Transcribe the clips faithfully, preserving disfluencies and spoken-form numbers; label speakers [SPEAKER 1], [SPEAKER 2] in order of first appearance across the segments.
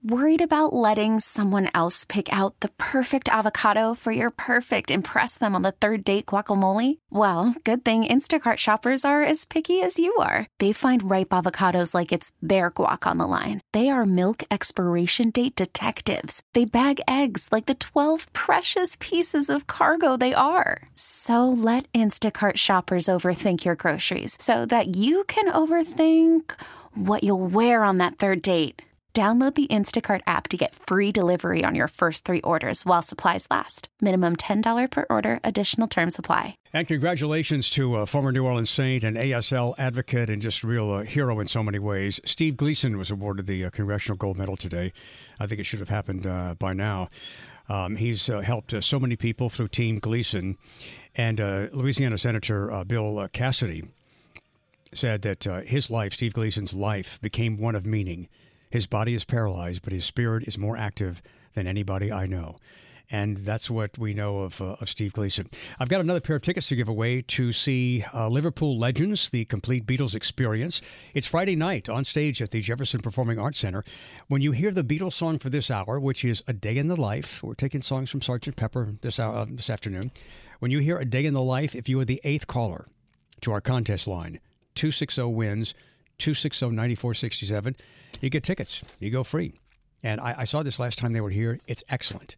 [SPEAKER 1] Worried about letting someone else pick out the perfect avocado for your perfect impress them on the third date guacamole? Well, good thing Instacart shoppers are as picky as you are. They find ripe avocados like it's their guac on the line. They are milk expiration date detectives. They bag eggs like the twelve precious pieces of cargo they are. So let Instacart shoppers overthink your groceries so that you can overthink what you'll wear on that third date. Download the Instacart app to get free delivery on your first three orders while supplies last. Minimum ten dollars per order. Additional terms apply.
[SPEAKER 2] And congratulations to uh, former New Orleans Saint and A S L advocate and just real uh, hero in so many ways. Steve Gleason was awarded the uh, Congressional Gold Medal today. I think it should have happened uh, by now. Um, he's uh, helped uh, so many people through Team Gleason. And uh, Louisiana Senator uh, Bill uh, Cassidy said that uh, his life, Steve Gleason's life, became one of meaning. His body is paralyzed, but his spirit is more active than anybody I know. And that's what we know of, uh, of Steve Gleason. I've got another pair of tickets to give away to see uh, Liverpool Legends, the complete Beatles experience. It's Friday night on stage at the Jefferson Performing Arts Center. When you hear the Beatles song for this hour, which is A Day in the Life, we're taking songs from Sergeant Pepper this, hour, uh, this afternoon. When you hear A Day in the Life, if you are the eighth caller to our contest line, two six zero wins, two six zero, nine four six seven, you get tickets. You go free. And I, I saw this last time they were here. It's excellent.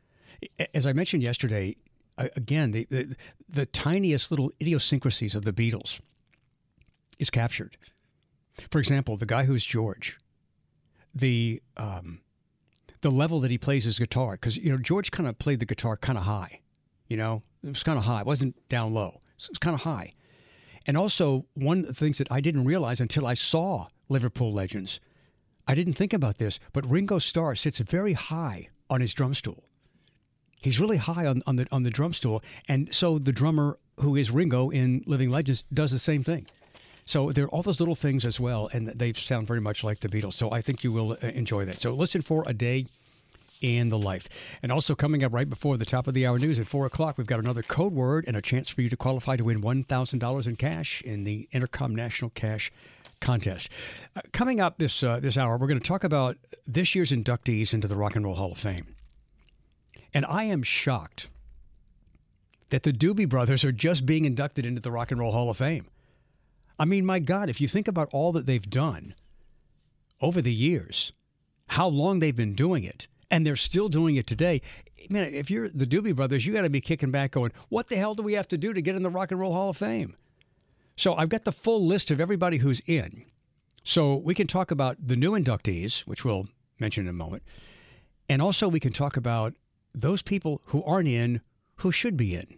[SPEAKER 2] As I mentioned yesterday, again, the, the, the tiniest little idiosyncrasies of the Beatles is captured. For example, the guy who's George, the um, the level that he plays his guitar, because, you know, George kind of played the guitar kind of high. You know, it was kind of high. It wasn't down low. It was kind of high. And also, one of the things that I didn't realize until I saw Liverpool Legends, I didn't think about this, but Ringo Starr sits very high on his drum stool. He's really high on, on the on the drum stool, and so the drummer who is Ringo in Living Legends does the same thing. So there are all those little things as well, and they sound very much like the Beatles. So I think you will enjoy that. So listen for A Day in the Life. And also coming up right before the top of the hour news at four o'clock, we've got another code word and a chance for you to qualify to win one thousand dollars in cash in the Intercom National Cash Contest. Uh, coming up this uh, this hour, we're going to talk about this year's inductees into the Rock and Roll Hall of Fame. And I am shocked that the Doobie Brothers are just being inducted into the Rock and Roll Hall of Fame. I mean, my God, if you think about all that they've done over the years, how long they've been doing it, and they're still doing it today. Man, if you're the Doobie Brothers, you got to be kicking back going, what the hell do we have to do to get in the Rock and Roll Hall of Fame? So I've got the full list of everybody who's in. So we can talk about the new inductees, which we'll mention in a moment. And also we can talk about those people who aren't in, who should be in.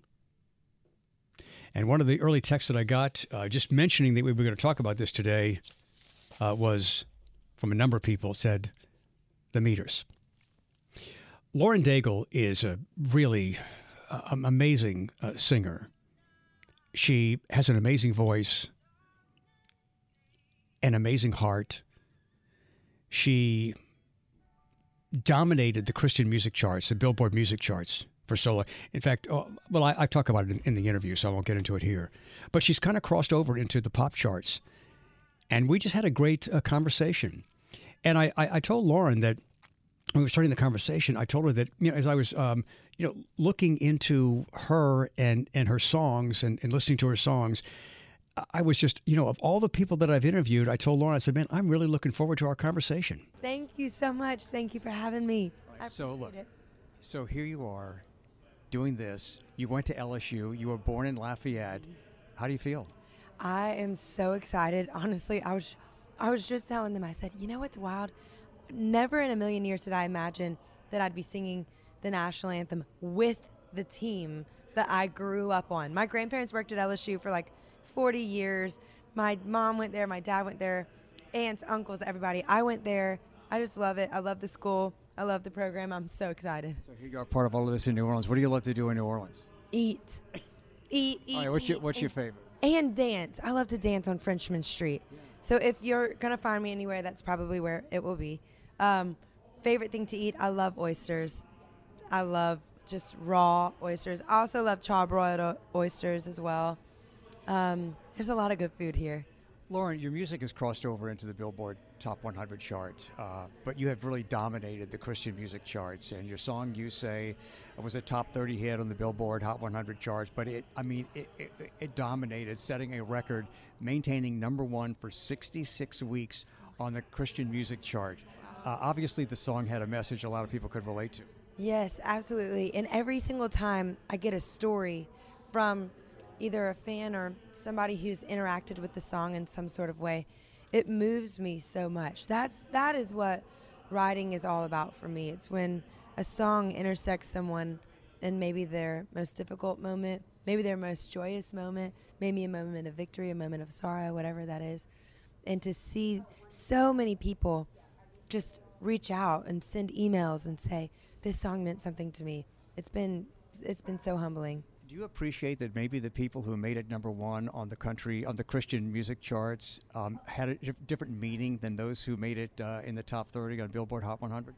[SPEAKER 2] And one of the early texts that I got, uh, just mentioning that we were going to talk about this today, uh, was from a number of people, said, the Meters. Lauren Daigle is a really uh, amazing uh, singer. She has an amazing voice, an amazing heart. She dominated the Christian music charts, the Billboard music charts for so long. In fact, oh, well, I, I talk about it in, in the interview, so I won't get into it here. But she's kind of crossed over into the pop charts. And we just had a great uh, conversation. And I, I, I told Lauren that when we were starting the conversation, I told her that, you know, as I was, um, you know, looking into her and, and her songs and, and listening to her songs, I was just, you know, of all the people that I've interviewed, I told Lauren, I said, man, I'm really looking forward to our conversation.
[SPEAKER 3] Thank you so much. Thank you for having me.
[SPEAKER 2] Right, so look, it. so here you are doing this. You went to L S U. You were born in Lafayette. How do you feel?
[SPEAKER 3] I am so excited. Honestly, I was, I was just telling them, I said, you know what's wild? Never in a million years did I imagine that I'd be singing the national anthem with the team that I grew up on. My grandparents worked at L S U for like forty years. My mom went there. My dad went there. Aunts, uncles, everybody. I went there. I just love it. I love the school. I love the program. I'm so excited.
[SPEAKER 2] So here you are, part of all of this in New Orleans. What do you love to do in New Orleans?
[SPEAKER 3] Eat. Eat, eat,
[SPEAKER 2] all right, what's
[SPEAKER 3] eat.
[SPEAKER 2] Your, what's your favorite?
[SPEAKER 3] And dance. I love to dance on Frenchman Street. Yeah. So if you're going to find me anywhere, that's probably where it will be. Um, favorite thing to eat, I love oysters. I love just raw oysters. I also love charbroiled o- oysters as well. Um, there's a lot of good food here.
[SPEAKER 2] Lauren, your music has crossed over into the Billboard
[SPEAKER 4] top one hundred chart, uh, but you have really dominated the Christian music charts. And your song, You Say, was a top thirty hit on the Billboard Hot one hundred charts. But it, I mean, it, it, it dominated, setting a record, maintaining number one for sixty-six weeks on the Christian music chart. Uh, obviously, the song had a message a lot of people could relate to.
[SPEAKER 3] Yes, absolutely. And every single time I get a story from either a fan or somebody who's interacted with the song in some sort of way, it moves me so much. That's that is what writing is all about for me. It's when a song intersects someone in maybe their most difficult moment, maybe their most joyous moment, maybe a moment of victory, a moment of sorrow, whatever that is. And to see so many people just reach out and send emails and say, this song meant something to me. It's been it's been so humbling.
[SPEAKER 4] Do you appreciate that maybe the people who made it number one on the country, on the Christian music charts, um, had a dif- different meaning than those who made it uh, in the top thirty on Billboard Hot one hundred?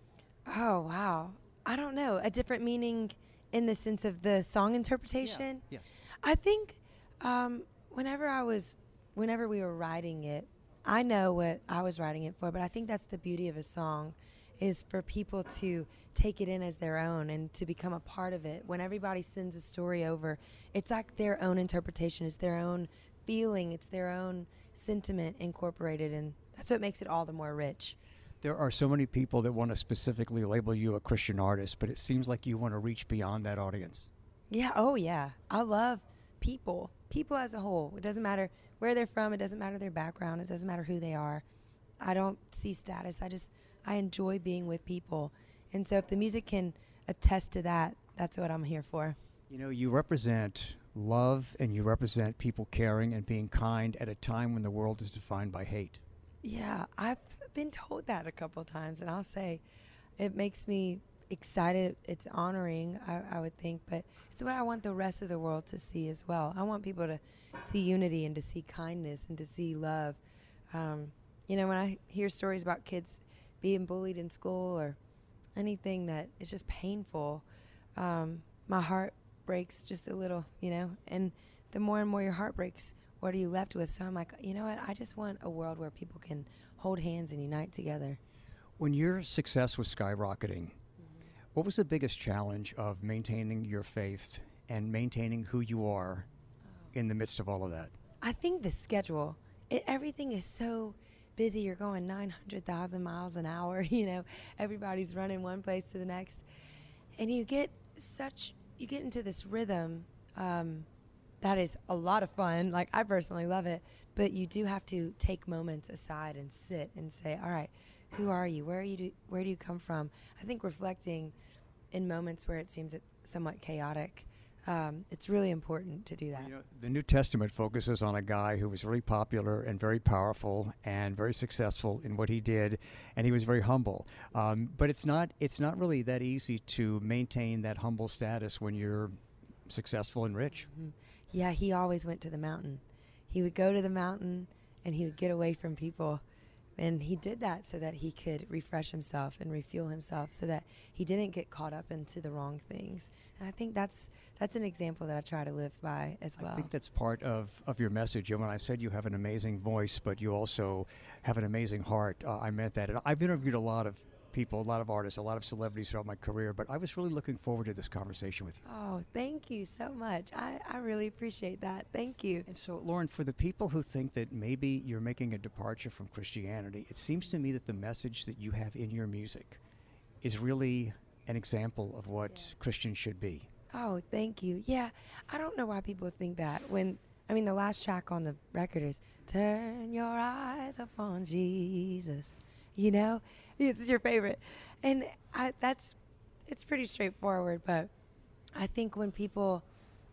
[SPEAKER 3] Oh, wow. I don't know. A different meaning in the sense of the song interpretation?
[SPEAKER 4] Yeah. Yes.
[SPEAKER 3] I think um, whenever I was, whenever we were writing it, I know what I was writing it for, but I think that's the beauty of a song, is for people to take it in as their own and to become a part of it. When everybody sends a story over, it's like their own interpretation, it's their own feeling, it's their own sentiment incorporated, and that's what makes it all the more rich.
[SPEAKER 4] There are so many people that want to specifically label you a Christian artist, but it seems like you want to reach beyond that audience.
[SPEAKER 3] Yeah, oh yeah. I love people, people as a whole. It doesn't matter where they're from, it doesn't matter their background, it doesn't matter who they are. I don't see status, I just I enjoy being with people. And so if the music can attest to that, that's what I'm here for.
[SPEAKER 4] You know, you represent love and you represent people caring and being kind at a time when the world is defined by hate.
[SPEAKER 3] Yeah, I've been told that a couple times, and I'll say it makes me excited. It's honoring, I, I would think, but it's what I want the rest of the world to see as well. I want people to see unity and to see kindness and to see love. Um, you know, when I hear stories about kids being bullied in school or anything that is just painful, um, my heart breaks just a little, you know, and the more and more your heart breaks, what are you left with? So I'm like, you know what, I just want a world where people can hold hands and unite together.
[SPEAKER 4] When your success was skyrocketing, mm-hmm. what was the biggest challenge of maintaining your faith and maintaining who you are oh. in the midst of all of that?
[SPEAKER 3] I think the schedule. It, everything is so busy. You're going nine hundred thousand miles an hour, you know, everybody's running one place to the next. And you get such, you get into this rhythm um, that is a lot of fun. Like, I personally love it, but you do have to take moments aside and sit and say, all right, who are you? Where are you? Do, where do you come from? I think reflecting in moments where it seems somewhat chaotic, Um, it's really important to do that.
[SPEAKER 4] You know, the New Testament focuses on a guy who was very popular and very powerful and very successful in what he did, and he was very humble. Um, but it's not it's not really that easy to maintain that humble status when you're successful and rich.
[SPEAKER 3] Mm-hmm. Yeah, he always went to the mountain. He would go to the mountain, and he would get away from people. And he did that so that he could refresh himself and refuel himself so that he didn't get caught up into the wrong things. And I think that's that's an example that I try to live by as well.
[SPEAKER 4] I think that's part of, of your message. And when I said you have an amazing voice, but you also have an amazing heart, uh, I meant that. And I've interviewed a lot of people, a lot of artists, a lot of celebrities throughout my career, but I was really looking forward to this conversation with you.
[SPEAKER 3] Oh, thank you so much. I, I really appreciate that. Thank you.
[SPEAKER 4] And so, Lauren, for the people who think that maybe you're making a departure from Christianity, it seems to me that the message that you have in your music is really an example of what yeah. Christians should be.
[SPEAKER 3] Oh, thank you. Yeah, I don't know why people think that. When, I mean, the last track on the record is, "Turn your eyes upon Jesus." You know, it's your favorite. And I, that's, it's pretty straightforward, but I think when people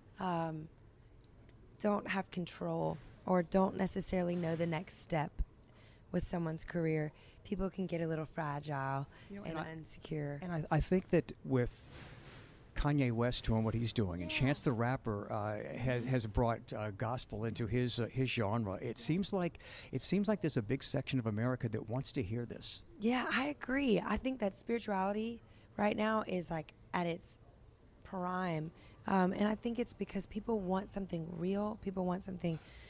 [SPEAKER 3] um, don't have control or don't necessarily know the next step with someone's career, people can get a little fragile you know, and, and I, insecure.
[SPEAKER 4] And I, I think that with Kanye West doing what he's doing, and Chance the Rapper uh, has has brought uh, gospel into his uh, his genre. It seems like it seems like there's a big section of America that wants to hear this.
[SPEAKER 3] Yeah, I agree. I think that spirituality right now is like at its prime, um, and I think it's because people want something real. People want something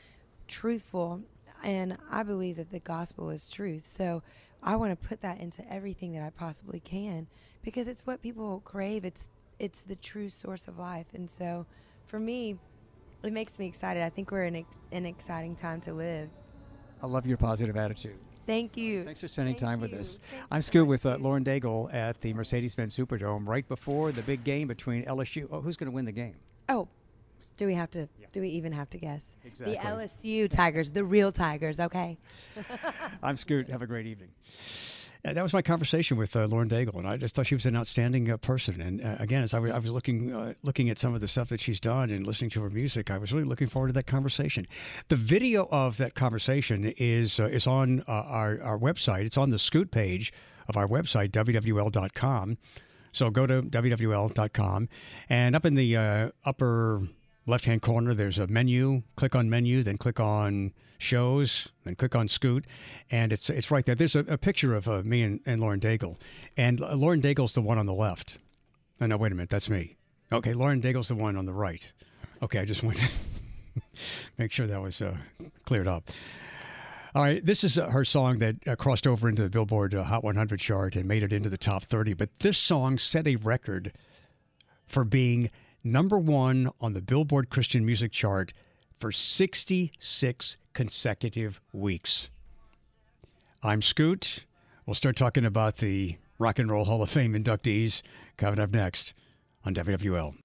[SPEAKER 3] truthful, and I believe that the gospel is truth. So I want to put that into everything that I possibly can, because it's what people crave. It's it's the true source of life. And so for me, it makes me excited. I think we're in ex- an exciting time to live.
[SPEAKER 4] I love your positive attitude.
[SPEAKER 3] Thank you.
[SPEAKER 4] Thanks for spending
[SPEAKER 3] Thank
[SPEAKER 4] time with
[SPEAKER 3] you.
[SPEAKER 4] us.
[SPEAKER 3] Thank
[SPEAKER 4] I'm
[SPEAKER 3] you,
[SPEAKER 4] Scoot with uh,
[SPEAKER 3] Marcy.
[SPEAKER 4] Lauren Daigle at the Mercedes-Benz Superdome right before the big game between L S U. Oh, who's going to win the game?
[SPEAKER 3] Oh, do we have to?
[SPEAKER 4] Yeah.
[SPEAKER 3] Do we even have to guess?
[SPEAKER 4] Exactly.
[SPEAKER 3] The L S U Tigers, the real Tigers. Okay.
[SPEAKER 4] I'm Scoot. Have a great evening. Uh, that was my conversation with uh, Lauren Daigle, and I just thought she was an outstanding uh, person. And uh, again, as I, w- I was looking uh, looking at some of the stuff that she's done and listening to her music, I was really looking forward to that conversation. The video of that conversation is uh, is on uh, our our website. It's on the Scoot page of our website, W W L dot com. So go to W W L dot com, and up in the uh, upper left-hand corner, there's a menu. Click on menu, then click on shows, then click on Scoot, and it's it's right there. There's a, a picture of uh, me and, and Lauren Daigle, and uh, Lauren Daigle's the one on the left. Oh, no, wait a minute, that's me. Okay, Lauren Daigle's the one on the right. Okay, I just want to make sure that was uh, cleared up. All right, this is uh, her song that uh, crossed over into the Billboard uh, Hot one hundred chart and made it into the top thirty, but this song set a record for being number one on the Billboard Christian Music Chart for sixty-six consecutive weeks. I'm Scoot. We'll start talking about the Rock and Roll Hall of Fame inductees coming up next on W W L.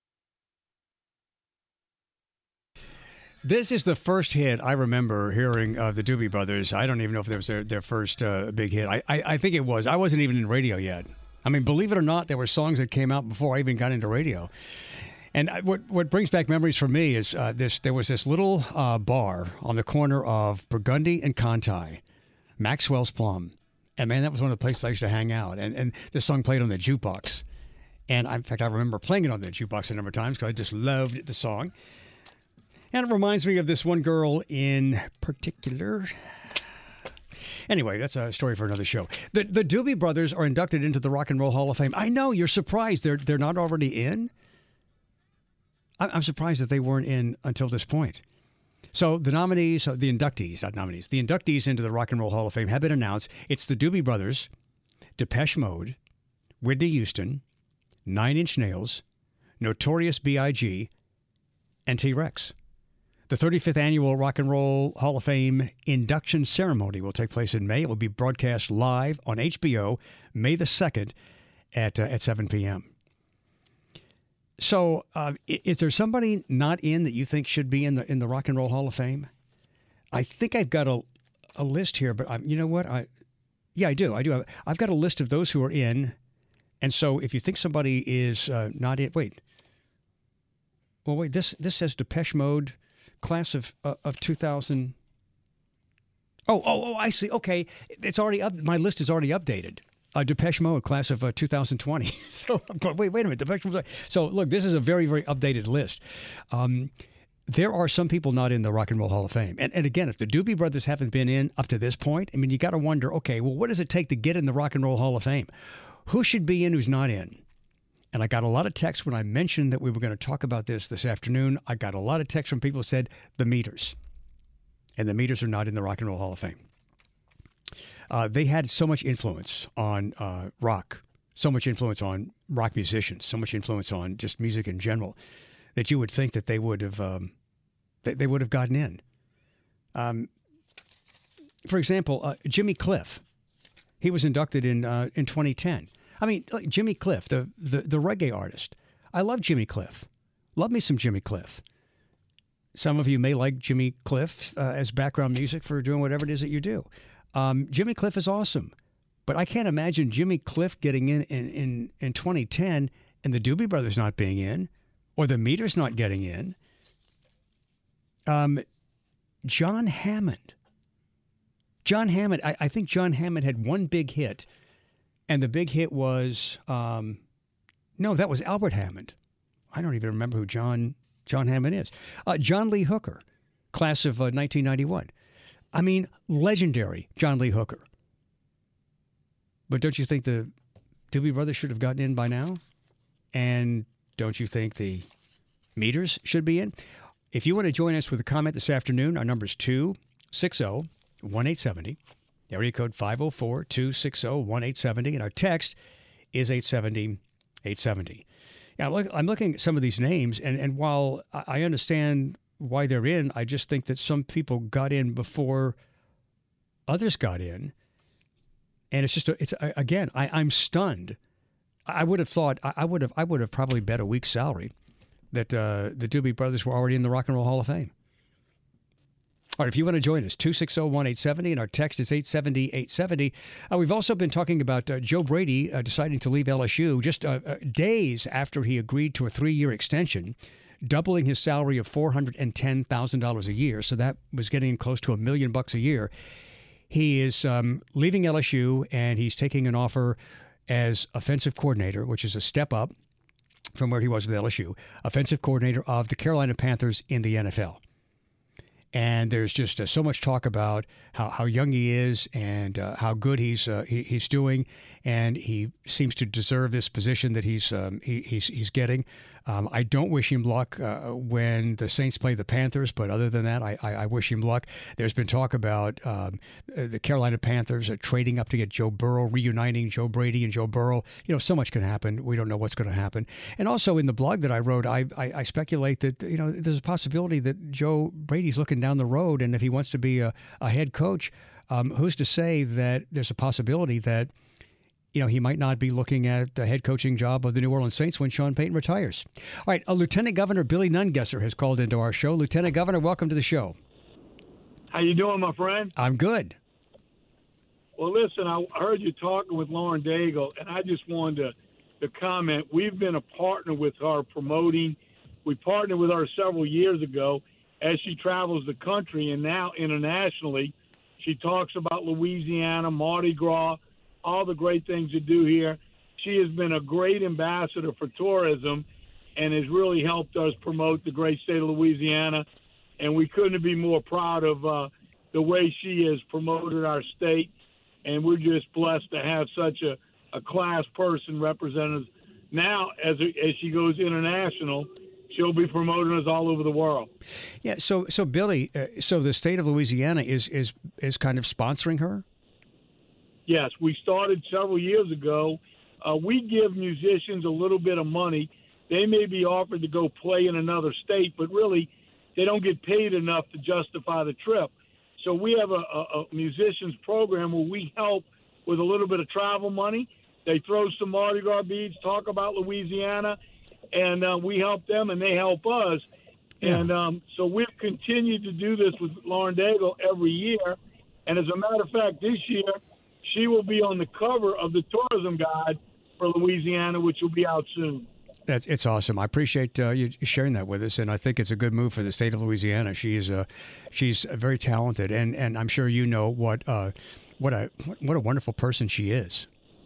[SPEAKER 4] This is the first hit I remember hearing of the Doobie Brothers. I don't even know if that was their, their first uh, big hit. I, I, I think it was. I wasn't even in radio yet. I mean, believe it or not, there were songs that came out before I even got into radio. And I, what what brings back memories for me is uh, this. There was this little uh, bar on the corner of Burgundy and Conti, Maxwell's Plum. And, man, that was one of the places I used to hang out. And, and this song played on the jukebox. And, I, in fact, I remember playing it on the jukebox a number of times because I just loved the song. And it reminds me of this one girl in particular. Anyway, that's a story for another show. The the Doobie Brothers are inducted into the Rock and Roll Hall of Fame. I know, you're surprised they're they're not already in. I'm surprised that they weren't in until this point. So the nominees, the inductees, not nominees, the inductees into the Rock and Roll Hall of Fame have been announced. It's the Doobie Brothers, Depeche Mode, Whitney Houston, Nine Inch Nails, Notorious B I G, and T-Rex. The thirty-fifth Annual Rock and Roll Hall of Fame induction ceremony will take place in May. It will be broadcast live on H B O May the second at, uh, at seven p.m. So, uh, is there somebody not in that you think should be in the in the Rock and Roll Hall of Fame? I think I've got a a list here, but I, you know what? I yeah, I do. I do. I've got a list of those who are in, and so if you think somebody is uh, not in, wait. Well, wait. This this says Depeche Mode, class of uh, of two thousand. Oh, oh, oh! I see. Okay, it's already up. My list is already updated. Uh, Depeche Mode, class of uh, two thousand twenty. So I'm going, wait, wait a minute. Depeche Mode. So look, this is a very, very updated list. Um, there are some people not in the Rock and Roll Hall of Fame. And, and again, if the Doobie Brothers haven't been in up to this point, I mean, you got to wonder, okay, well, what does it take to get in the Rock and Roll Hall of Fame? Who should be in, who's not in? And I got a lot of texts when I mentioned that we were going to talk about this this afternoon. I got a lot of texts from people who said the Meters. And the Meters are not in the Rock and Roll Hall of Fame. Uh, they had so much influence on uh, rock, so much influence on rock musicians, so much influence on just music in general, that you would think that they would have um, they, they would have gotten in. Um, for example, uh, Jimmy Cliff, he was inducted in uh, in twenty ten. I mean, like Jimmy Cliff, the, the the reggae artist. I love Jimmy Cliff. Love me some Jimmy Cliff. Some of you may like Jimmy Cliff uh, as background music for doing whatever it is that you do. Um, Jimmy Cliff is awesome, but I can't imagine Jimmy Cliff getting in in, in in twenty ten and the Doobie Brothers not being in, or the Meters not getting in. Um, John Hammond. John Hammond, I, I think John Hammond had one big hit, and the big hit was, um, no, that was Albert Hammond. I don't even remember who John John Hammond is. Uh, John Lee Hooker, class of uh, nineteen ninety-one. I mean, legendary John Lee Hooker. But don't you think the Doobie Brothers should have gotten in by now? And don't you think the Meters should be in?
[SPEAKER 2] If you want to join us with a comment this afternoon, our number is two six zero, one eight seven zero. Area code five oh four, two six zero, one eight seven zero. And our text is eight seven zero, eight seven zero. Now, look, I'm looking at some of these names, and, and while I understand why they're in, I just think that some people got in before others got in. And it's just, a, it's a, again, I, I'm stunned. I would have thought, I would have I would have probably bet a week's salary that uh, the Doobie Brothers were already in the Rock and Roll Hall of Fame. All right, if you want to join us, two six zero, one eight seven zero, and our text is eight seven zero, eight seven zero. Uh, we've also been talking about uh, Joe Brady uh, deciding to leave L S U just uh, uh, days after he agreed to a three-year extension, doubling his salary of four hundred ten thousand dollars a year. So that was getting close to a million bucks a year. He is um, leaving L S U, and he's taking an offer as offensive coordinator, which is a step up from where he was with L S U, offensive coordinator of the Carolina Panthers in the N F L. And there's just uh, so much talk about how, how young he is and uh, how good he's uh, he, he's doing, and he seems to deserve this position that he's um, he, he's he's getting. Um, I don't wish him luck uh, when the Saints play the Panthers, but other than that, I, I, I wish him luck. There's been talk about um, the Carolina Panthers uh, trading up to get Joe Burrow, reuniting Joe Brady and Joe Burrow. You know, so much can happen. We don't know what's going to happen. And also in the blog that I wrote, I, I, I speculate that, you know, there's a possibility that Joe Brady's looking down the road, and if he wants to be a, a head coach, um, who's to say that there's a possibility that, you know, he might not be looking at the head coaching job of the New Orleans Saints when Sean Payton retires. All right, uh, Lieutenant Governor Billy Nungesser has called into our show. Lieutenant Governor, welcome to the show.
[SPEAKER 5] How you doing, my friend?
[SPEAKER 2] I'm good.
[SPEAKER 5] Well, listen, I heard you talking with Lauren Daigle, and I just wanted to, to comment. We've been a partner with her promoting. We partnered with her several years ago as she travels the country, and now internationally. She talks about Louisiana, Mardi Gras, all the great things to do here. She has been a great ambassador for tourism and has really helped us promote the great state of Louisiana. And we couldn't be more proud of uh, the way she has promoted our state. And we're just blessed to have such a, a class person representing us. Now, as, as she goes international, she'll be promoting us all over the world.
[SPEAKER 2] Yeah, so so Billy, uh, so the state of Louisiana is, is, is kind of sponsoring her?
[SPEAKER 5] Yes, we started several years ago. Uh, we give musicians a little bit of money. They may be offered to go play in another state, but really they don't get paid enough to justify the trip. So we have a, a, a musicians program where we help with a little bit of travel money. They throw some Mardi Gras beads, talk about Louisiana, and uh, we help them and they help us. Yeah. And um, so we've continued to do this with Lauren Daigle every year. And as a matter of fact, this year, she will be on the cover of the tourism guide for Louisiana, which will be out soon.
[SPEAKER 2] That's it's awesome. I appreciate uh, you sharing that with us, and I think it's a good move for the state of Louisiana. She is uh, she's very talented, and, and I'm sure you know what uh, what a what a wonderful person she is.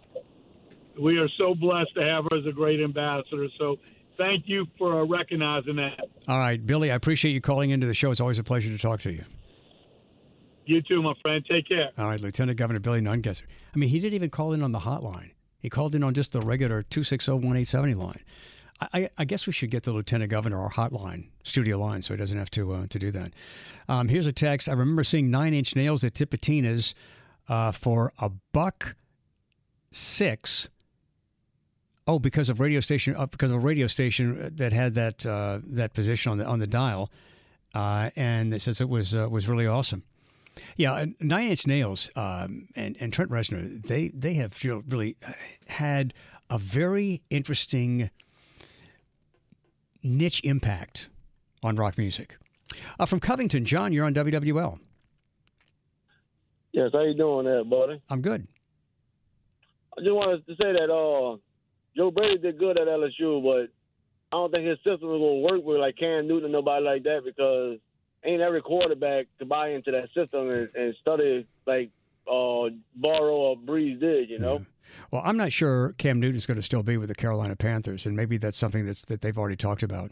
[SPEAKER 5] We are so blessed to have her as a great ambassador. So thank you for uh, recognizing that. All
[SPEAKER 2] right, Billy, I appreciate you calling into the show. It's always a pleasure to talk to you.
[SPEAKER 5] You too, my friend. Take care.
[SPEAKER 2] All right, Lieutenant Governor Billy Nungesser. I mean, he didn't even call in on the hotline. He called in on just the regular two six zero, one eight seven zero line. I, I guess we should get the Lieutenant Governor our hotline, studio line, so he doesn't have to uh, to do that. Um, here's a text. I remember seeing Nine Inch Nails at Tipitina's uh, for a buck six. Oh, because of radio station, uh, because of a radio station that had that uh, that position on the on the dial, uh, and it says it was uh, was really awesome. Yeah, Nine Inch Nails um, and, and Trent Reznor, they they have you know, really had a very interesting niche impact on rock music. Uh, from Covington, John, you're on W W L.
[SPEAKER 6] Yes, how you doing there, buddy?
[SPEAKER 2] I'm good.
[SPEAKER 6] I just wanted to say that uh, Joe Brady did good at L S U, but I don't think his system is going to work with like Cam Newton and nobody like that because ain't every quarterback to buy into that system and, and study like uh, Burrow or Breeze did, you know?
[SPEAKER 2] Yeah. Well, I'm not sure Cam Newton's going to still be with the Carolina Panthers, and maybe that's something that's that they've already talked about.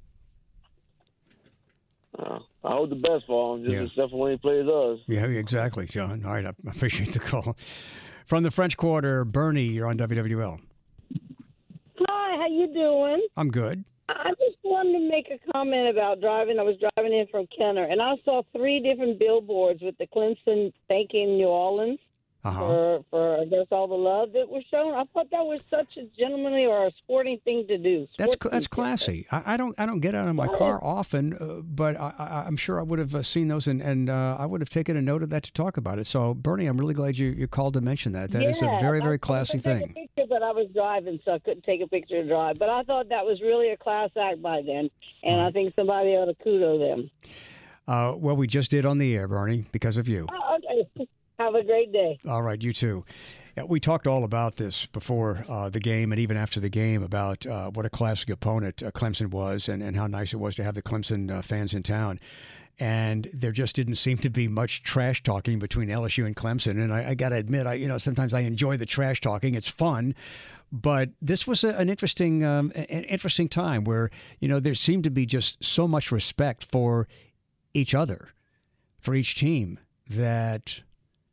[SPEAKER 6] Uh, I hope the best for him, just
[SPEAKER 2] yeah.
[SPEAKER 6] except for when he plays us.
[SPEAKER 2] Yeah, exactly, John. All right, I appreciate the call. From the French Quarter, Bernie, you're on W W L.
[SPEAKER 7] Hi, how you doing?
[SPEAKER 2] I'm good.
[SPEAKER 7] I just wanted to make a comment about driving. I was driving in from Kenner, and I saw three different billboards with the Clemson thanking New Orleans
[SPEAKER 2] uh-huh.
[SPEAKER 7] for, for, I guess, all the love that was shown. I thought that was such a gentlemanly or a sporting thing to do.
[SPEAKER 2] That's cl- that's classy. I, I don't I don't get out of my car often, uh, but I, I, I'm sure I would have uh, seen those, and, and uh, I would have taken a note of that to talk about it. So, Bernie, I'm really glad you, you called to mention that. That
[SPEAKER 7] yeah,
[SPEAKER 2] is a very, very classy
[SPEAKER 7] I
[SPEAKER 2] thing.
[SPEAKER 7] Take a picture, but I was driving, so I couldn't take a picture to drive. But I thought that was really a class act by them, and right. I think somebody ought to kudo them.
[SPEAKER 2] Uh, well, we just did on the air, Bernie, because of you.
[SPEAKER 7] Oh, okay. Have a great day.
[SPEAKER 2] All right, you too. We talked all about this before uh, the game and even after the game about uh, what a classic opponent uh, Clemson was and, and how nice it was to have the Clemson uh, fans in town. And there just didn't seem to be much trash talking between L S U and Clemson. And I, I got to admit, I you know sometimes I enjoy the trash talking. It's fun. But this was a, an interesting um, an interesting time where, you know, there seemed to be just so much respect for each other, for each team, that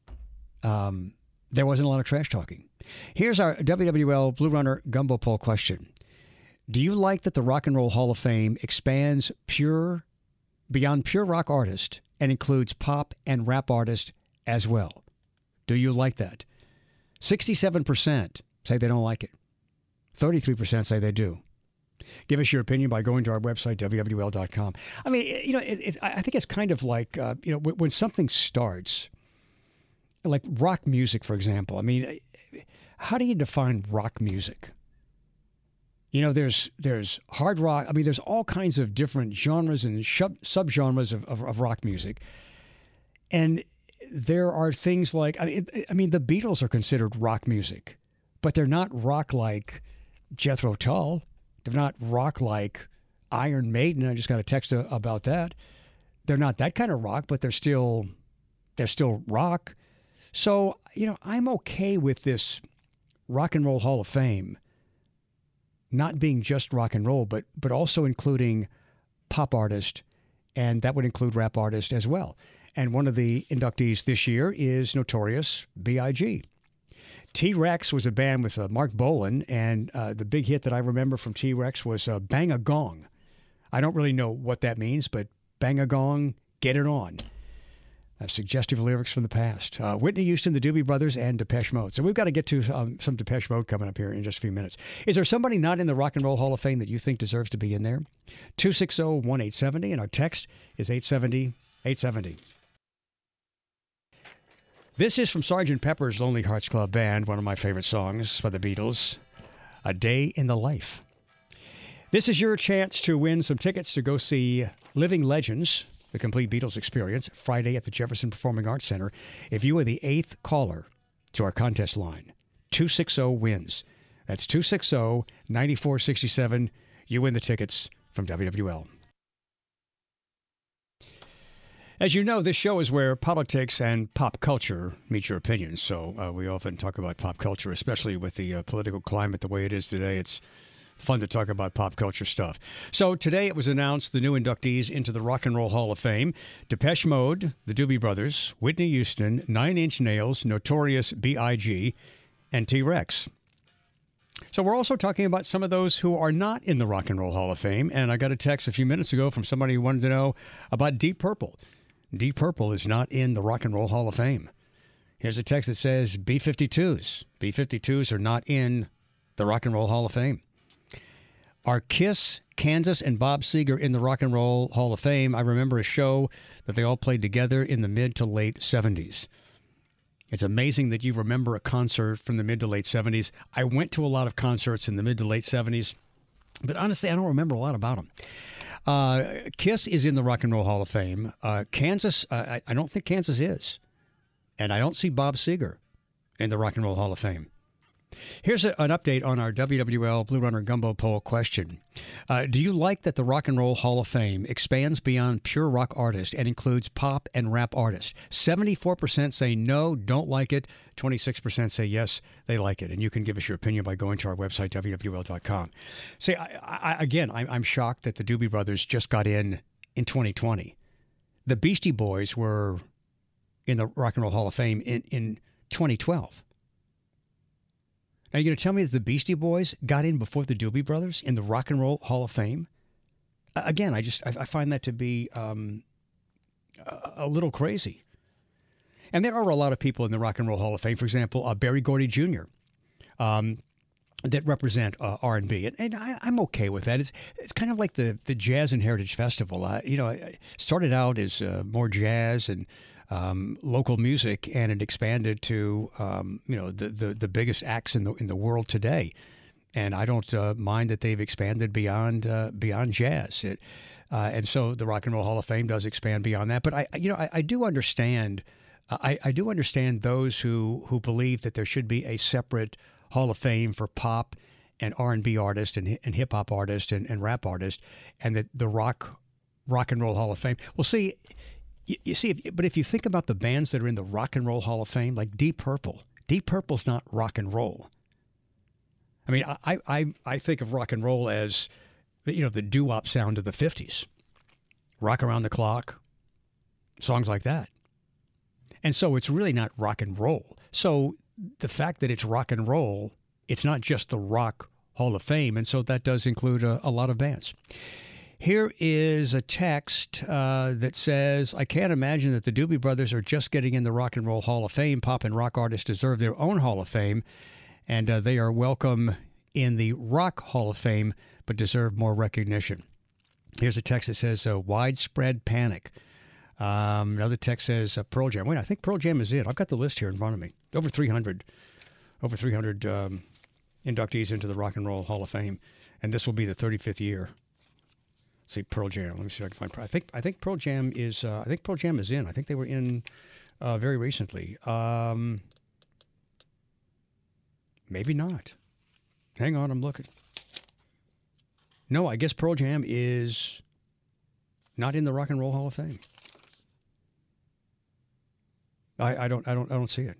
[SPEAKER 2] um, there wasn't a lot of trash talking. Here's our W W L Blue Runner Gumbo Poll question. Do you like that the Rock and Roll Hall of Fame expands pure beyond pure rock artist and includes pop and rap artists as well? Do you like that? sixty-seven percent say they don't like it. thirty-three percent say they do. Give us your opinion by going to our website, W W L dot com. I mean, you know, it, it, I think it's kind of like, uh, you know, when, when something starts, like rock music, for example. I mean, how do you define rock music? You know, there's there's hard rock. I mean, there's all kinds of different genres and sub, subgenres of, of, of rock music. And there are things like, I mean, I mean, the Beatles are considered rock music, but they're not rock like Jethro Tull. They're not rock like Iron Maiden. I just got a text about that. They're not that kind of rock, but they're still they're still rock. So, you know, I'm okay with this Rock and Roll Hall of Fame not being just rock and roll, but but also including pop artists, and that would include rap artists as well. And one of the inductees this year is Notorious B I G T-Rex was a band with uh, Mark Bolan, and uh, the big hit that I remember from T-Rex was uh, Bang a Gong. I don't really know what that means, but Bang a Gong, get it on. Uh, suggestive lyrics from the past. Uh, Whitney Houston, the Doobie Brothers, and Depeche Mode. So we've got to get to um, some Depeche Mode coming up here in just a few minutes. Is there somebody not in the Rock and Roll Hall of Fame that you think deserves to be in there? two six zero, one eight seven zero, and our text is eight seven zero, eight seven zero. This is from Sergeant Pepper's Lonely Hearts Club Band, one of my favorite songs by the Beatles, A Day in the Life. This is your chance to win some tickets to go see Living Legends, the complete Beatles experience, Friday at the Jefferson Performing Arts Center. If you are the eighth caller to our contest line, two six zero wins. That's two six zero, nine four six seven. You win the tickets from W W L. As you know, this show is where politics and pop culture meet your opinions. So uh, we often talk about pop culture, especially with the uh, political climate the way it is today. It's fun to talk about pop culture stuff. So today it was announced the new inductees into the Rock and Roll Hall of Fame: Depeche Mode, the Doobie Brothers, Whitney Houston, Nine Inch Nails, Notorious B I G, and T-Rex. So we're also talking about some of those who are not in the Rock and Roll Hall of Fame. And I got a text a few minutes ago from somebody who wanted to know about Deep Purple. Deep Purple is not in the Rock and Roll Hall of Fame. Here's a text that says B fifty-twos. B fifty-twos are not in the Rock and Roll Hall of Fame. Are Kiss, Kansas, and Bob Seger in the Rock and Roll Hall of Fame? I remember a show that they all played together in the mid to late seventies. It's amazing that you remember a concert from the mid to late seventies. I went to a lot of concerts in the mid to late seventies, but honestly, I don't remember a lot about them. Uh, Kiss is in the Rock and Roll Hall of Fame. Uh, Kansas, uh, I, I don't think Kansas is. And I don't see Bob Seger in the Rock and Roll Hall of Fame. Here's a, an update on our W W L Blue Runner Gumbo Poll question. Uh, do you like that the Rock and Roll Hall of Fame expands beyond pure rock artists and includes pop and rap artists? seventy-four percent say no, don't like it. twenty-six percent say yes, they like it. And you can give us your opinion by going to our website, W W L dot com. See, I, I, again, I'm, I'm shocked that the Doobie Brothers just got in in twenty twenty. The Beastie Boys were in the Rock and Roll Hall of Fame in, in twenty twelve. Are you going to tell me that the Beastie Boys got in before the Doobie Brothers in the Rock and Roll Hall of Fame? again, I just I, I find that to be um, a, a little crazy. And there are a lot of people in the Rock and Roll Hall of Fame, for example, uh, Berry Gordy Junior, um, that represent uh, R and B, and, and I, I'm okay with that. It's it's kind of like the, the Jazz and Heritage Festival. Uh, you know, it started out as uh, more jazz and um, local music, and it expanded to um, you know the, the, the biggest acts in the in the world today. And I don't uh, mind that they've expanded beyond uh, beyond jazz. It, uh, and so the Rock and Roll Hall of Fame does expand beyond that. But I, you know, I, I do understand. I, I do understand those who, who believe that there should be a separate Hall of Fame for pop and R and B artists and, and hip hop artists and, and rap artists, and that the rock rock and roll Hall of Fame. Well, see, you, you see, if, but if you think about the bands that are in the Rock and Roll Hall of Fame, like Deep Purple, Deep Purple's not rock and roll. I mean, I I, I think of rock and roll as, you know, the doo-wop sound of the fifties, Rock Around the Clock, songs like that. And so it's really not rock and roll. So the fact that it's rock and roll, it's not just the Rock Hall of Fame. And so that does include a, a lot of bands. Here is a text uh, that says, I can't imagine that the Doobie Brothers are just getting in the Rock and Roll Hall of Fame. Pop and rock artists deserve their own Hall of Fame. And uh, they are welcome in the Rock Hall of Fame, but deserve more recognition. Here's a text that says, uh, widespread panic. Um, another text says uh, Pearl Jam. Wait, I think Pearl Jam is in. I've got the list here in front of me. Over three hundred, over three hundred um, inductees into the Rock and Roll Hall of Fame, and this will be the thirty-fifth year. Let's see, Pearl Jam. Let me see if I can find. I think I think Pearl Jam is. Uh, I think Pearl Jam is in. I think they were in uh, very recently. Um, maybe not. Hang on, I'm looking. No, I guess Pearl Jam is not in the Rock and Roll Hall of Fame. I, I don't I don't I don't see it.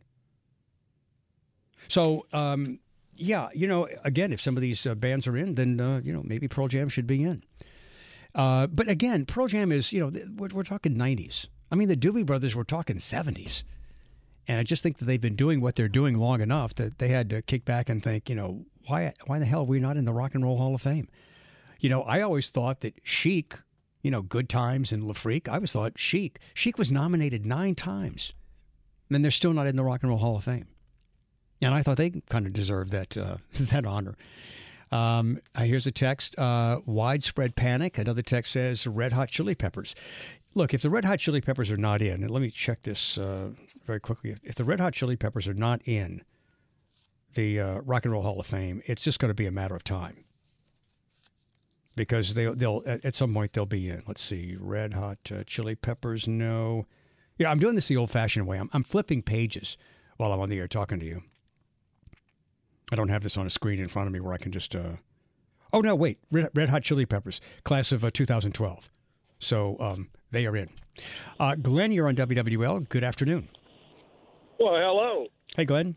[SPEAKER 2] So um, yeah, you know, again, if some of these uh, bands are in, then uh, you know, maybe Pearl Jam should be in. Uh, but again, Pearl Jam is, you know, we're, we're talking nineties. I mean, the Doobie Brothers were talking seventies, and I just think that they've been doing what they're doing long enough that they had to kick back and think, you know, why why the hell are we not in the Rock and Roll Hall of Fame? You know, I always thought that Chic, you know, Good Times and Le Freak, I always thought Chic, Chic was nominated nine times. And they're still not in the Rock and Roll Hall of Fame. And I thought they kind of deserved that uh, that honor. Um, uh, here's a text, uh, widespread panic. Another text says Red Hot Chili Peppers. Look, if the Red Hot Chili Peppers are not in, and let me check this uh, very quickly. If, if the Red Hot Chili Peppers are not in the uh, Rock and Roll Hall of Fame, it's just going to be a matter of time. Because they'll, they'll at, at some point they'll be in. Let's see, Red Hot uh, Chili Peppers, no. Yeah, I'm doing this the old-fashioned way. I'm, I'm flipping pages while I'm on the air talking to you. I don't have this on a screen in front of me where I can just... Uh... Oh, no, wait. Red, Red Hot Chili Peppers, class of uh, two thousand twelve. So um, they are in. Uh, Glenn, you're on W W L. Good afternoon.
[SPEAKER 8] Well, hello.
[SPEAKER 2] Hey, Glenn.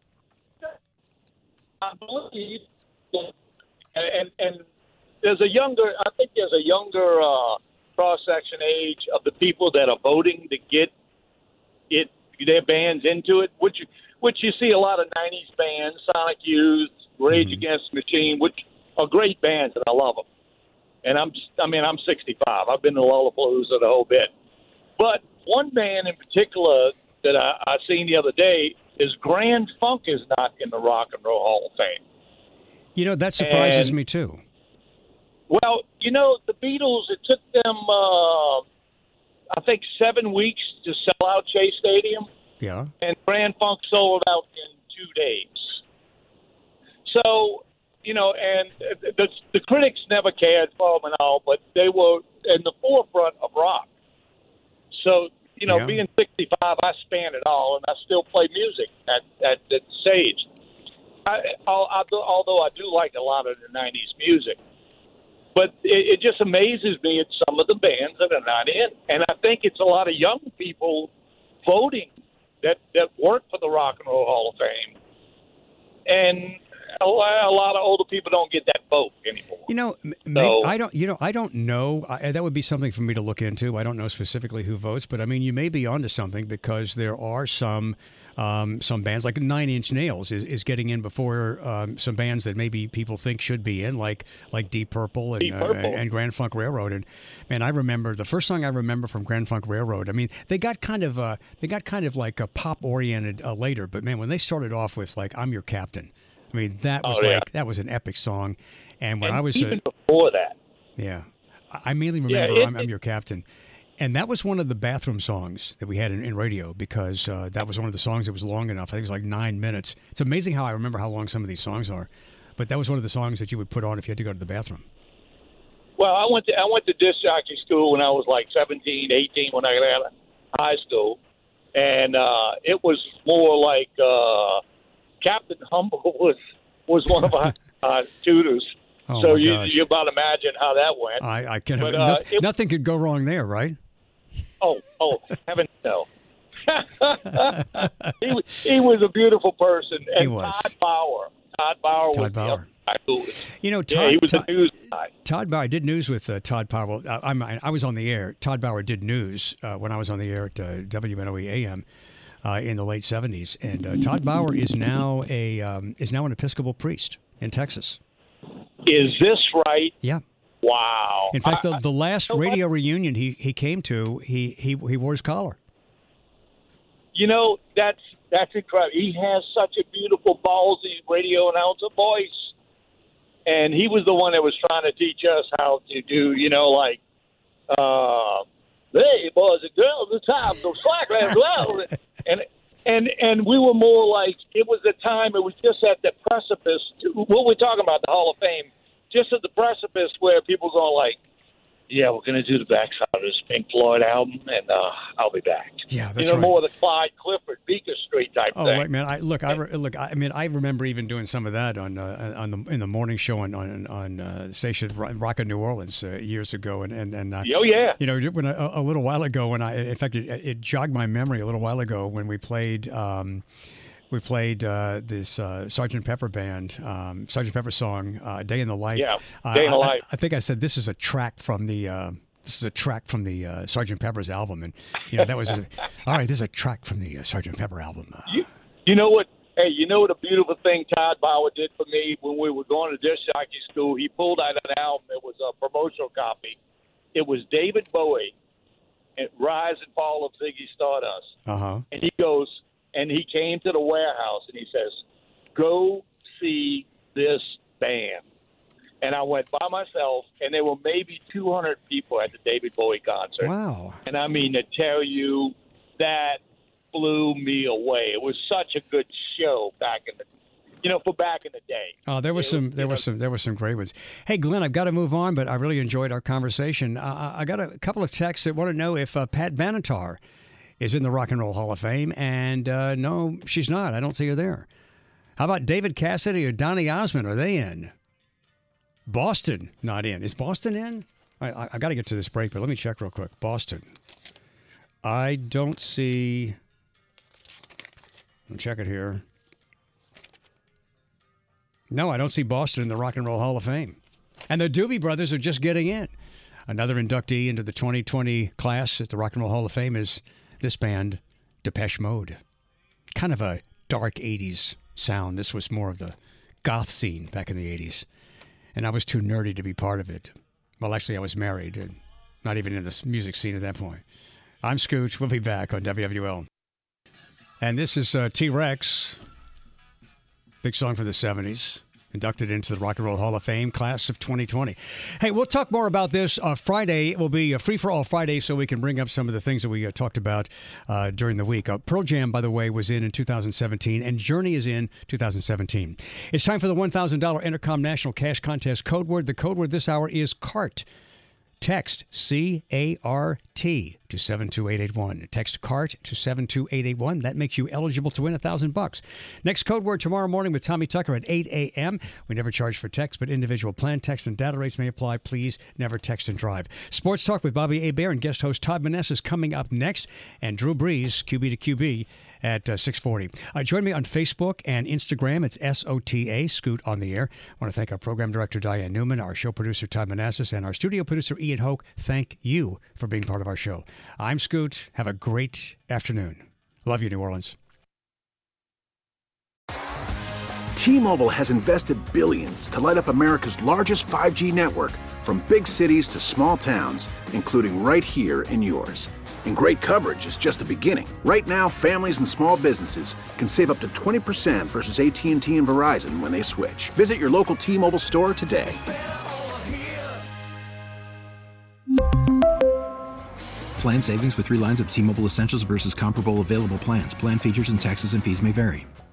[SPEAKER 8] I believe, and, and there's a younger, I think there's a younger... Uh, cross-section age of the people that are voting to get it their bands into it, which which you see a lot of nineties bands, Sonic Youth, Rage mm-hmm. Against the Machine, which are great bands, and I love them. And I'm, I mean, I'm sixty-five. I've been to Lollapalooza the whole bit. But one band in particular that I, I seen the other day is Grand Funk is not in the Rock and Roll Hall of Fame.
[SPEAKER 2] You know, that surprises
[SPEAKER 8] and,
[SPEAKER 2] me too.
[SPEAKER 8] Well, you know, the Beatles, it took them, uh, I think, seven weeks to sell out Chase Stadium.
[SPEAKER 2] Yeah. And
[SPEAKER 8] Grand Funk sold out in two days. So, you know, and the, the critics never cared for them and all, but they were in the forefront of rock. So, you know, yeah. being sixty-five, I span it all, and I still play music at, at, at stage. I, I, although I do like a lot of the nineties music. But it, it just amazes me at some of the bands that are not in. And I think it's a lot of young people voting that, that work for the Rock and Roll Hall of Fame. And a lot of older people don't get that vote anymore.
[SPEAKER 2] You know, m-
[SPEAKER 8] So-
[SPEAKER 2] maybe, I don't. You know, I don't know. I, that would be something for me to look into. I don't know specifically who votes, but I mean, you may be onto something because there are some um, some bands like Nine Inch Nails is, is getting in before um, some bands that maybe people think should be in, like like Deep Purple and
[SPEAKER 8] Deep Purple.
[SPEAKER 2] Uh, and Grand Funk Railroad. And man, I remember the first song I remember from Grand Funk Railroad. I mean, they got kind of uh, they got kind of like a pop oriented uh, later, but man, when they started off with like "I'm Your Captain." I mean, that was
[SPEAKER 8] Oh, yeah.
[SPEAKER 2] like that was an epic song, and when
[SPEAKER 8] And
[SPEAKER 2] I was
[SPEAKER 8] even
[SPEAKER 2] a,
[SPEAKER 8] before that.
[SPEAKER 2] yeah, I I mainly
[SPEAKER 8] Yeah,
[SPEAKER 2] remember
[SPEAKER 8] it-
[SPEAKER 2] I'm, I'm Your Captain, and that was one of the bathroom songs that we had in, in radio because uh, that was one of the songs that was long enough. I think it was like nine minutes. It's amazing how I remember how long some of these songs are, but that was one of the songs that you would put on if you had to go to the bathroom.
[SPEAKER 8] Well, I went to I went to disc jockey school when I was like seventeen, eighteen when I got out of high school, and uh, it was more like uh, Captain Humble was was one of our uh, tutors.
[SPEAKER 2] Oh,
[SPEAKER 8] so
[SPEAKER 2] my
[SPEAKER 8] you
[SPEAKER 2] gosh.
[SPEAKER 8] you about imagine how that went.
[SPEAKER 2] I, I can.
[SPEAKER 8] But,
[SPEAKER 2] not-
[SPEAKER 8] uh, it-
[SPEAKER 2] nothing could go wrong there, right?
[SPEAKER 8] Oh, oh, heaven no. he was- he was a beautiful person, and
[SPEAKER 2] He was.
[SPEAKER 8] Todd Bauer. Todd Bauer
[SPEAKER 2] Todd
[SPEAKER 8] was the
[SPEAKER 2] Bauer.
[SPEAKER 8] other guy who was-
[SPEAKER 2] You know, Todd,
[SPEAKER 8] yeah, he was
[SPEAKER 2] Todd,
[SPEAKER 8] a news guy.
[SPEAKER 2] Todd Bauer. I did news with uh, Todd Bauer. I, I'm, I was on the air. Todd Bauer did news uh, when I was on the air at uh, W N O E A M uh, in the late seventies. And uh, Todd Bauer is now a um, is now an Episcopal priest in Texas.
[SPEAKER 8] Is this right?
[SPEAKER 2] Yeah.
[SPEAKER 8] Wow.
[SPEAKER 2] In fact,
[SPEAKER 8] I-
[SPEAKER 2] the, the last
[SPEAKER 8] I-
[SPEAKER 2] radio reunion he, he came to, he, he he wore his collar.
[SPEAKER 8] You know, that's that's incredible. He has such a beautiful, ballsy radio announcer voice. And he was the one that was trying to teach us how to do, you know, like, uh, hey, boys and girls, it's time to slack as well. And, and, and we were more like, it was the time, it was just at the precipice. To, what we're talking about, the Hall of Fame, just at the precipice where people are going like, yeah, we're going to do the backside of this Pink Floyd album, and uh, I'll be back.
[SPEAKER 2] Yeah,
[SPEAKER 8] You
[SPEAKER 2] that's
[SPEAKER 8] know,
[SPEAKER 2] right.
[SPEAKER 8] more the Clyde Clifford, Beaker Street type
[SPEAKER 2] Oh,
[SPEAKER 8] thing.
[SPEAKER 2] like, man, I look, I re, look, I mean, I remember even doing some of that on uh, on the in the morning show on on on uh, station Rock in New Orleans uh, years ago, and and and uh,
[SPEAKER 8] Oh, yeah.
[SPEAKER 2] you know, when I, a little while ago, when I, in fact, it, it jogged my memory a little while ago when we played. Um, We played uh, this uh, Sergeant Pepper band, um, Sergeant Pepper song, uh, "Day in the Life."
[SPEAKER 8] Yeah,
[SPEAKER 2] Uh,
[SPEAKER 8] Day in the
[SPEAKER 2] I,
[SPEAKER 8] Life.
[SPEAKER 2] I, I think I said this is a track from the uh, this is a track from the uh, Sergeant Pepper's album, and you know that was a, all right. This is a track from the uh, Sergeant Pepper album. Uh,
[SPEAKER 8] You, you know what? Hey, you know what a beautiful thing Todd Bauer did for me when we were going to disc jockey school? He pulled out an album. It was a promotional copy. It was David Bowie, and Rise and Fall of Ziggy Stardust.
[SPEAKER 2] uh huh.
[SPEAKER 8] And he goes, and he came to the warehouse and he says, go see this band. And I went by myself, and there were maybe two hundred people at the David Bowie concert.
[SPEAKER 2] Wow.
[SPEAKER 8] And I mean, to tell you, that blew me away. It was such a good show back in the, you know, for back in the day.
[SPEAKER 2] Oh, there was
[SPEAKER 8] It
[SPEAKER 2] some,
[SPEAKER 8] was,
[SPEAKER 2] there
[SPEAKER 8] you
[SPEAKER 2] was
[SPEAKER 8] know,
[SPEAKER 2] some, there were some great ones. Hey, Glenn, I've got to move on, but I really enjoyed our conversation. Uh, I got a couple of texts that want to know if uh, Pat Benatar is in the Rock and Roll Hall of Fame, and uh, no, she's not. I don't see her there. How about David Cassidy or Donny Osmond? Are they in? Boston, not in. Is Boston in? I, I, I got to get to this break, but let me check real quick. Boston. I don't see. I'll check it here. No, I don't see Boston in the Rock and Roll Hall of Fame. And the Doobie Brothers are just getting in. Another inductee into the twenty twenty class at the Rock and Roll Hall of Fame is this band, Depeche Mode. Kind of a dark eighties sound. This was more of the goth scene back in the eighties. And I was too nerdy to be part of it. Well, actually, I was married and not even in the music scene at that point. I'm Scooch. We'll be back on W W L. And this is uh, T-Rex. Big song for the seventies. Inducted into the Rock and Roll Hall of Fame, class of twenty twenty. Hey, we'll talk more about this uh, Friday. It will be a free-for-all Friday, so we can bring up some of the things that we uh, talked about uh, during the week. Uh, Pearl Jam, by the way, was in in two thousand seventeen, and Journey is in two thousand seventeen. It's time for the one thousand dollars Intercom National Cash Contest code word. The code word this hour is CART. Text C A R T to seven two eight eight one. Text CART to seven two eight eight one. That makes you eligible to win a thousand bucks. Next code word tomorrow morning with Tommy Tucker at eight a.m. We never charge for text, but individual plan text and data rates may apply. Please never text and drive. Sports Talk with Bobby Hebert and guest host Todd Maness is coming up next. And Drew Brees, Q B to Q B, at uh, six forty. Uh, join me on Facebook and Instagram. It's S O T A, Scoot on the Air. I want to thank our program director, Diane Newman, our show producer, Todd Manassas, and our studio producer, Ian Hoke. Thank you for being part of our show. I'm Scoot. Have a great afternoon. Love you, New Orleans.
[SPEAKER 9] T-Mobile has invested billions to light up America's largest five G network, from big cities to small towns, including right here in yours. And great coverage is just the beginning. Right now, families and small businesses can save up to twenty percent versus A T and T and Verizon when they switch. Visit your local T-Mobile store today.
[SPEAKER 10] Plan savings with three lines of T-Mobile Essentials versus comparable available plans. Plan features and taxes and fees may vary.